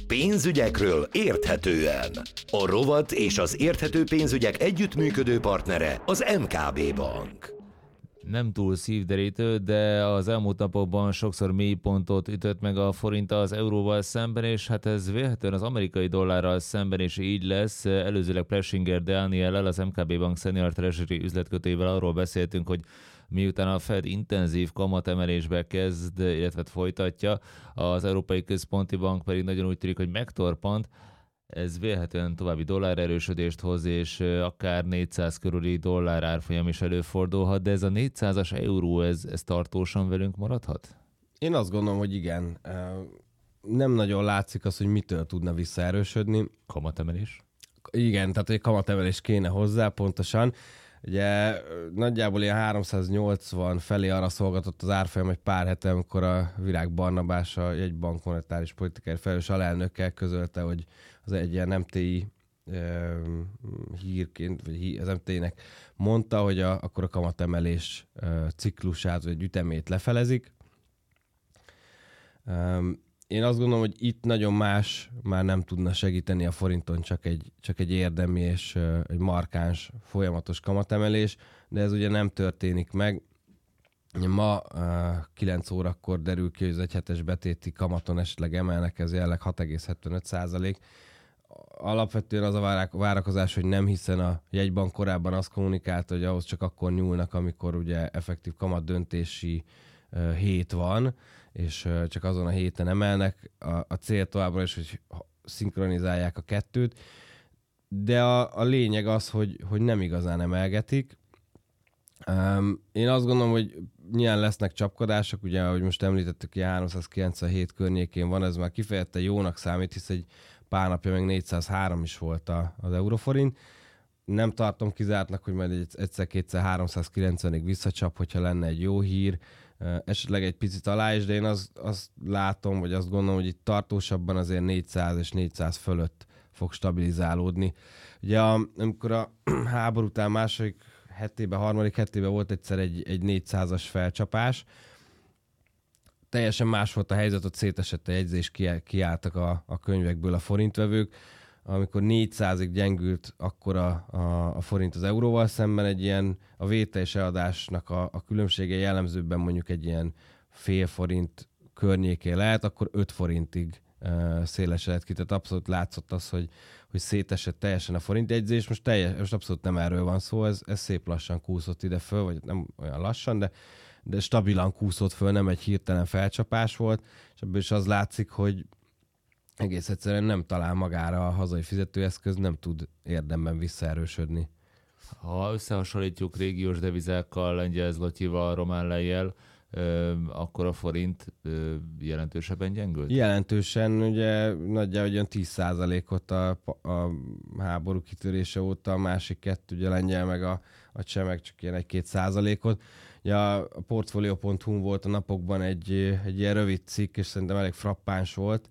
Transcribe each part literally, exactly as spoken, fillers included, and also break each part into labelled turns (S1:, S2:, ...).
S1: Pénzügyekről érthetően. A rovat és az érthető pénzügyek együttműködő partnere az em ká bé Bank.
S2: Nem túl szívderítő, de az elmúlt napokban sokszor mélypontot ütött meg a forint az euróval szemben, és hát ez vélhetően az amerikai dollárral szemben is így lesz. Előzőleg Plessinger Dániellel, az em ká bé Bank Senior Treasury üzletkötőjével arról beszéltünk, hogy miután a Fed intenzív kamatemelésbe kezd, illetve folytatja, az Európai Központi Bank pedig nagyon úgy tűnik, hogy megtorpant. Ez vélhetően további dollárerősödést hoz, és akár négyszáz körüli dollár árfolyam is előfordulhat, de ez a négyszázas euró, ez, ez tartósan velünk maradhat?
S3: Én azt gondolom, hogy igen. Nem nagyon látszik az, hogy mitől tudna visszaerősödni.
S2: Kamatemelés?
S3: Igen, tehát egy kamatemelés kéne hozzá pontosan. Ugye nagyjából ilyen háromszáznyolcvan felé arra szolgatott az árfolyam egy pár hete, amikor a Virág Barnabás, a jegybank monetáris politikai felelős alelnökkel közölte, hogy az egy ilyen em té i e, hírként, vagy hí, az em té i-nek mondta, hogy a, akkor a kamatemelés e, ciklusát, vagy ütemét lefelezik. E, Én azt gondolom, hogy itt nagyon más már nem tudna segíteni a forinton, csak egy, csak egy érdemi és uh, egy markáns, folyamatos kamatemelés, de ez ugye nem történik meg. Ma uh, kilenc órakor derül ki, hogy az egyhetes betéti kamaton esetleg emelnek, ez jelenleg hat egész hetvenöt százalék. Alapvetően az a várakozás, hogy nem, hiszen a jegybank korábban azt kommunikálta, hogy ahhoz csak akkor nyúlnak, amikor ugye effektív kamat döntési uh, hét van, és csak azon a héten emelnek. A, a cél továbbra is, hogy szinkronizálják a kettőt, de a, a lényeg az, hogy, hogy nem igazán emelgetik. Um, én azt gondolom, hogy nyilván lesznek csapkodások, ugye, ahogy most említettük, ilyen háromszázkilencvenhét környékén van, ez már kifejezetten jónak számít, hisz egy pár napja meg négyszázhárom is volt a, az euróforint. Nem tartom kizártnak, hogy majd egyszer-kétszer háromszázkilencvenig visszacsap, hogyha lenne egy jó hír, esetleg egy picit alá is, de én azt, azt látom, vagy azt gondolom, hogy itt tartósabban azért négyszáz és négyszáz fölött fog stabilizálódni. Ugye amikor a háború után második hetében, harmadik hetében volt egyszer egy, egy négyszázas felcsapás, teljesen más volt a helyzet, ott szétesett a jegyzés, kiálltak a, a könyvekből a forintvevők. Amikor négyszázig gyengült, akkor a, a, a forint az euróval szemben egy ilyen, a vétel és eladásnak a, a különbsége jellemzőben mondjuk egy ilyen fél forint környékén lehet, akkor öt forintig uh, szélesedett ki. Tehát abszolút látszott az, hogy, hogy szétesett teljesen a forintjegyzés. Most, teljes, most abszolút nem erről van szó, ez, ez szép lassan kúszott ide föl, vagy nem olyan lassan, de, de stabilan kúszott föl, nem egy hirtelen felcsapás volt, és ebből is az látszik, hogy egész egyszerűen nem talál magára a hazai fizetőeszköz, nem tud érdemben visszaerősödni.
S2: Ha összehasonlítjuk régiós devizákkal, lengyel zlotyival, román lejjel, akkor a forint jelentősebben gyengült?
S3: Jelentősen, ugye nagyjából olyan tíz százalékot a, a háború kitörése óta, a másik kettő, ugye a lengyel meg a, a cseh meg csak ilyen egy-két százalékot. Ugye a portfolio pont hu volt a napokban egy, egy ilyen rövid cikk, és szerintem elég frappáns volt,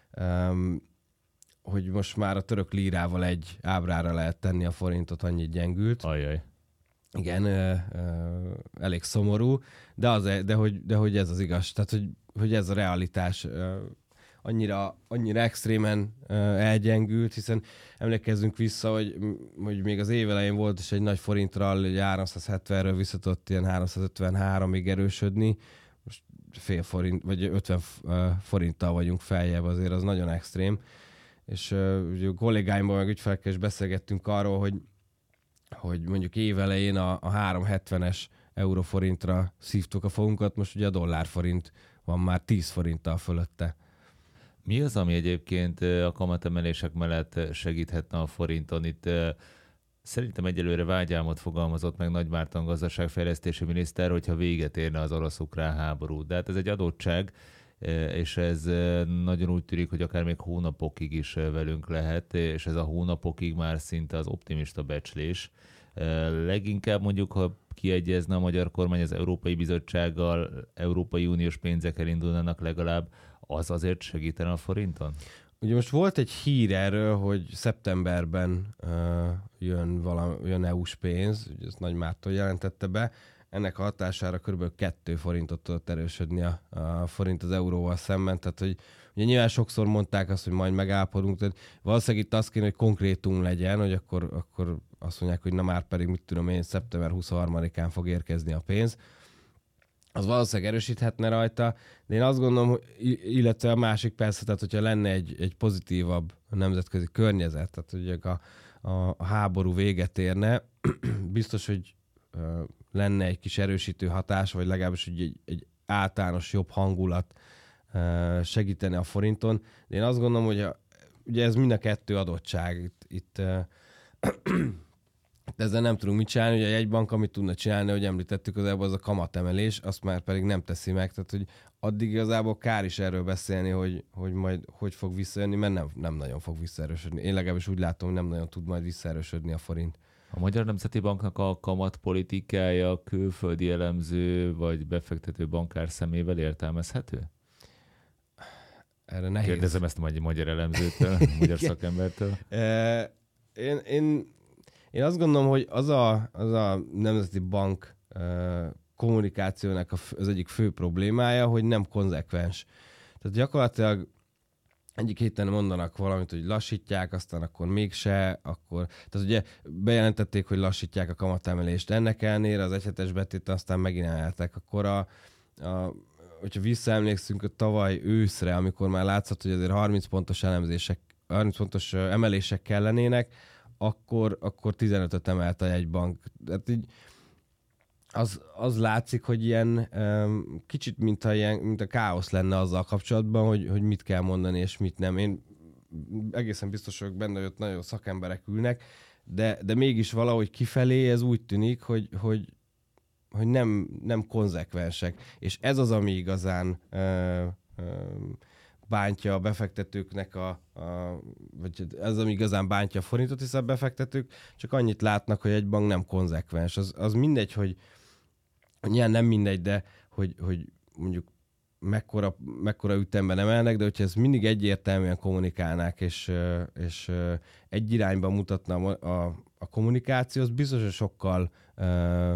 S3: Um, hogy most már a török lírával egy ábrára lehet tenni a forintot, annyit gyengült.
S2: Ajaj.
S3: Igen, uh, uh, elég szomorú, de, az, de, hogy, de hogy ez az igaz, tehát hogy, hogy ez a realitás uh, annyira, annyira extrémen uh, elgyengült, hiszen emlékezzünk vissza, hogy, hogy még az év elején volt is egy nagy forintrall, hogy háromszázhetvenről visszatott ilyen háromszázötvenháromig erősödni, most fél forint, vagy ötven forinttal vagyunk feljebb, azért az nagyon extrém. És uh, a kollégáimmal meg ügyfelekkel is beszélgettünk arról, hogy, hogy mondjuk évelején a, a háromszázhetvenes euróforintra szívtuk a fogunkat, most ugye a dollárforint van már tíz forinttal fölötte.
S2: Mi az, ami egyébként a kamatemelések mellett segíthetne a forinton? Itt szerintem egyelőre vágyálmot fogalmazott meg Nagy Márton gazdaságfejlesztési miniszter, hogyha véget érne az orosz-ukrán háború. De hát ez egy adottság, és ez nagyon úgy tűnik, hogy akár még hónapokig is velünk lehet, és ez a hónapokig már szinte az optimista becslés. Leginkább mondjuk, ha kiegyezne a magyar kormány az Európai Bizottsággal, Európai Uniós pénzek elindulnának legalább, az azért segítene a forinton?
S3: Ugye most volt egy hír erről, hogy szeptemberben uh, jön, valami, jön é u-s pénz, ugye ezt Nagy Márton jelentette be, ennek a hatására kb. kettő forintot tudott erősödni a, a forint az euróval szemben, tehát hogy ugye nyilván sokszor mondták azt, hogy majd megállapodunk, tehát valószínűleg itt azt kéne, hogy konkrétum legyen, hogy akkor, akkor azt mondják, hogy na már pedig, mit tudom én, szeptember huszonharmadikán fog érkezni a pénz. Az valószínűleg erősíthetne rajta, de én azt gondolom, hogy, illetve a másik persze, tehát hogyha lenne egy, egy pozitívabb nemzetközi környezet, tehát ugye a, a, a háború véget érne, biztos, hogy uh, lenne egy kis erősítő hatás, vagy legalábbis egy, egy általános jobb hangulat uh, segítene a forinton. De én azt gondolom, hogy a, ugye ez mind a kettő adottság. Itt, itt uh, de ezzel nem tudunk mit csinálni, ugye a jegybank, amit tudna csinálni, hogy említettük, az az a kamatemelés, azt már pedig nem teszi meg, tehát hogy addig igazából kár is erről beszélni, hogy, hogy majd hogy fog visszajönni, mert nem, nem nagyon fog visszaerősödni. Én legalábbis úgy látom, hogy nem nagyon tud majd visszaerősödni a forint.
S2: A Magyar Nemzeti Banknak a kamatpolitikája külföldi elemző vagy befektető bankár szemével értelmezhető?
S3: Erre nehéz.
S2: Kérdezem ezt majd egy magyar elemzőtől, magyar szakembertől.
S3: Én, én Én azt gondolom, hogy az a, az a Nemzeti Bank uh, kommunikációnak az egyik fő problémája, hogy nem konzekvens. Tehát gyakorlatilag egyik héten mondanak valamit, hogy lassítják, aztán akkor mégse, akkor... Tehát ugye bejelentették, hogy lassítják a kamatemelést. Ennek ellenére az egyhetes betét aztán megint emeltek. Akkor a, a hogyha visszaemlékszünk a tavaly őszre, amikor már látszott, hogy azért harminc pontos elemzések, harminc pontos emelések kellenének, akkor, akkor tizenötöt emelt a jegybank. Tehát így az, az látszik, hogy ilyen um, kicsit mintha ilyen, mint a káosz lenne azzal kapcsolatban, hogy, hogy mit kell mondani és mit nem. Én egészen biztos vagyok benne, hogy ott nagyon szakemberek ülnek, de, de mégis valahogy kifelé ez úgy tűnik, hogy, hogy, hogy nem, nem konzekvensek. És ez az, ami igazán uh, um, bántja a befektetőknek, a, a, vagy ez ami igazán bántja a forintot, hiszen a befektetők csak annyit látnak, hogy egy bank nem konzekvens. Az, az mindegy, hogy nyilván nem mindegy, de hogy, hogy mondjuk mekkora, mekkora ütemben emelnek, de hogyha ezt mindig egyértelműen kommunikálnák, és, és egy irányba mutatna a, a, a kommunikáció, az biztos, hogy sokkal uh,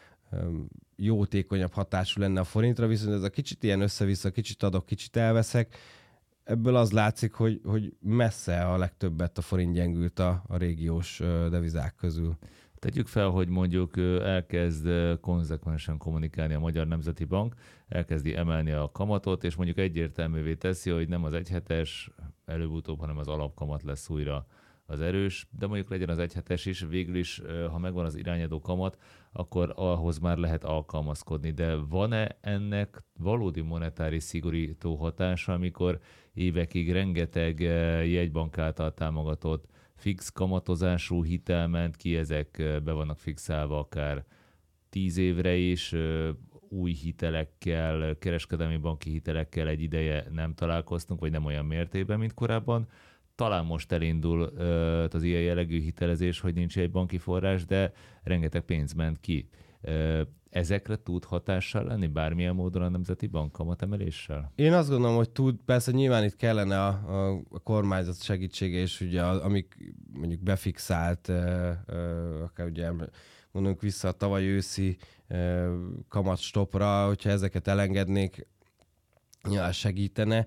S3: jótékonyabb hatású lenne a forintra, viszont ez a kicsit ilyen össze-vissza, kicsit adok, kicsit elveszek, ebből az látszik, hogy, hogy messze a legtöbbet a forint gyengült a, a régiós devizák közül.
S2: Tegyük fel, hogy mondjuk elkezd konzekvensen kommunikálni a Magyar Nemzeti Bank, elkezdi emelni a kamatot, és mondjuk egyértelművé teszi, hogy nem az egyhetes előbb-utóbb, hanem az alapkamat lesz újra az erős, de mondjuk legyen az egyhetes is, végül is, ha megvan az irányadó kamat, akkor ahhoz már lehet alkalmazkodni. De van-e ennek valódi monetáris szigorító hatása, amikor évekig rengeteg jegybank által támogatott fix kamatozású hitel ment ki, ezek be vannak fixálva akár tíz évre is, új hitelekkel, kereskedelmi banki hitelekkel egy ideje nem találkoztunk, vagy nem olyan mértékben, mint korábban. Talán most elindul az ilyen jellegű hitelezés, hogy nincs egy banki forrás, de rengeteg pénz ment ki. Ezekre tud hatással lenni bármilyen módon a Nemzeti Bank kamatemeléssel?
S3: Én azt gondolom, hogy tud. Persze nyilván itt kellene a, a, a kormányzat segítsége, és ugye amik mondjuk befixált, akár ugye mondunk vissza a tavaly őszi kamatstopra, hogyha ezeket elengednék, nyilván segítene.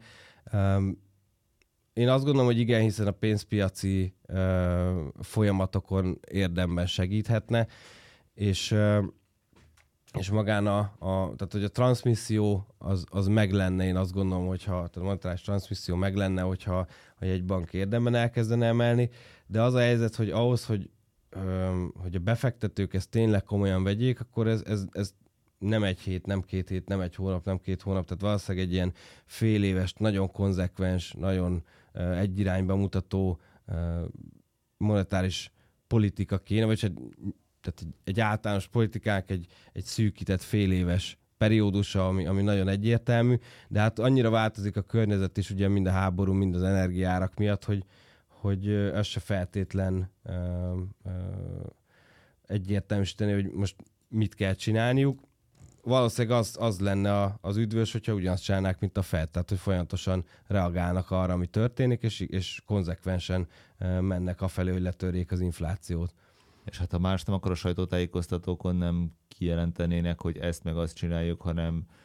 S3: Én azt gondolom, hogy igen, hiszen a pénzpiaci uh, folyamatokon érdemben segíthetne, és, uh, és magán a, a, tehát hogy a transmisszió az, az meg lenne, én azt gondolom, hogyha tehát a monetáris transmisszió meg lenne, hogyha hogy egy bank érdemben elkezdene emelni, de az a helyzet, hogy ahhoz, hogy, um, hogy a befektetők ezt tényleg komolyan vegyék, akkor ez, ez, ez nem egy hét, nem két hét, nem egy hónap, nem két hónap, tehát valószínűleg egy ilyen fél éves, nagyon konzekvens, nagyon uh, egy irányba mutató uh, monetáris politika kéne, vagy egy, tehát egy, egy általános politikák, egy, egy szűkített fél éves periódusa, ami, ami nagyon egyértelmű, de hát annyira változik a környezet is, ugye mind a háború, mind az energiárak miatt, hogy, hogy uh, ez se feltétlen uh, uh, egyértelműsíteni, hogy most mit kell csinálniuk. Valószínűleg az, az lenne az üdvös, hogyha ugyanazt csinálnák, mint a Fed, tehát hogy folyamatosan reagálnak arra, ami történik, és, és konzekvensen mennek afelé, hogy letörjék az inflációt.
S2: És hát ha más nem, akkor a sajtótájékoztatókon nem kijelentenének, hogy ezt meg azt csináljuk, hanem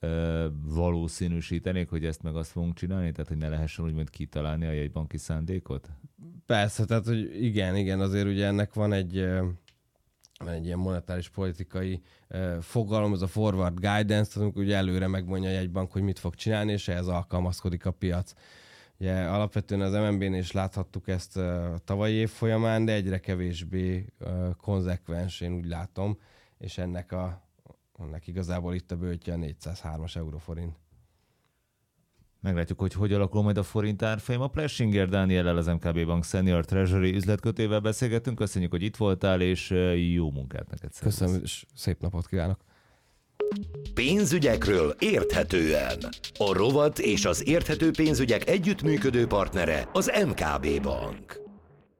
S2: ö, valószínűsítenék, hogy ezt meg azt fogunk csinálni, tehát hogy ne lehessen úgymond kitalálni a jegybanki szándékot?
S3: Persze, tehát hogy igen, igen, azért ugye ennek van egy, van egy ilyen monetáris politikai fogalom, ez a forward guidance, amikor ugye előre megmondja a jegybank, hogy mit fog csinálni, és ehhez alkalmazkodik a piac. Ugye alapvetően az em en bé-nél is láthattuk ezt a tavalyi év folyamán, de egyre kevésbé konzekvens, én úgy látom, és ennek, a, ennek igazából itt a bőtje a négyszázhármas euróforint.
S2: Meglátjuk, hogy hogy alakul majd a forint árfolyam. A Plessinger Dániellel, az em ká bé Bank Senior Treasury üzletkötővel beszélgettünk. Köszönjük, hogy itt voltál, és jó munkát neked. Szervusz.
S3: Köszönöm, és szép napot kívánok.
S1: Pénzügyekről érthetően. A rovat és az érthető pénzügyek együttműködő partnere az em ká bé Bank.